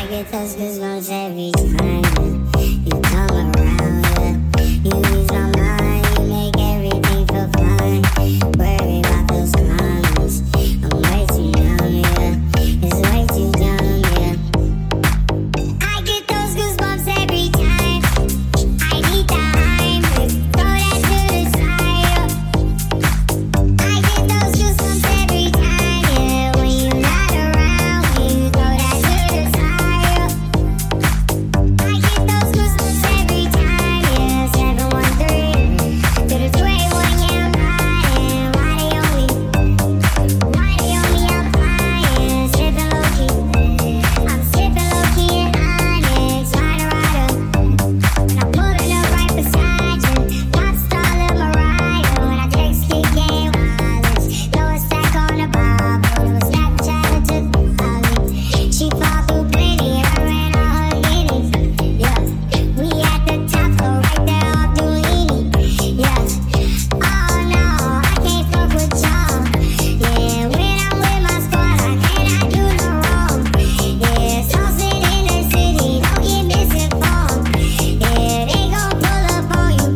get those goosebumps every time you come around, yeah. You ease my mind, you make everything feel fine. Worry about those comments, I'm way too young, yeah. It's way too young, yeah. I get those goosebumps every time I need time, throw that to the side. I get those goosebumps every time, yeah. When you're not around, when you throw that to the side. I get those goosebumps every time, yeah. 713 to the 281, yeah, I'm riding. Why they on me? I'm flying, sipping low key. I'm sipping low key in Onyx, rider. And I'm pulling up right beside you. Pop star Lil Mariah. When I text kick game wireless, throw a stack on the Bible. Do a Snapchat or took Ollie. She fall through plenty and I ran all her guineas. Yeah, we at the top floor right there off Duini. Yeah, oh no, I can't fuck with y'all. Yeah, when I'm with my squad, I cannot do no wrong. Yeah, saucing in the city, don't get misinformed. Yeah, they gon' pull up on you.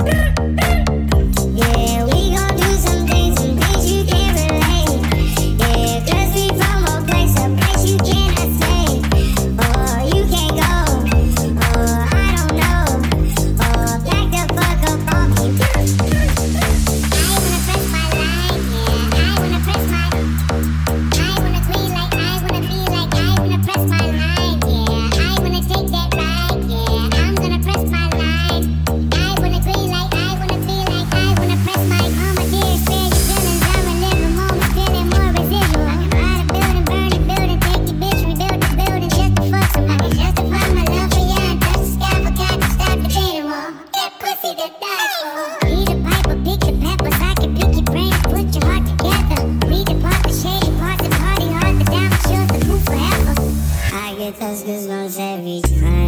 Yeah, we gon' do some things you can't relate. Yeah, 'cause we from a place you cannot say. Or you can't go. Or I don't know. Or back the fuck up on me. I wanna press my line, yeah. I wanna press my. I wanna tweet like I wanna be like I wanna press my line, yeah. I wanna take that ride, yeah. I'm gonna press my line. I wanna tweet like I wanna be like I wanna press my. Mama dear, spare your feelings. I'ma live a moment, feeling more residual. I can ride a building, burn a building, take your bitch, rebuild the building just to fuck somebody. Justify my love for you and touch the sky, forgot to stop the chain more. That pussy that died for. Eat a pipe or pick the peppers. I can pick your brain, put your heart together. Read apart the shady parts and party hard, but down the shows the food forever. I get those goosebumps every time.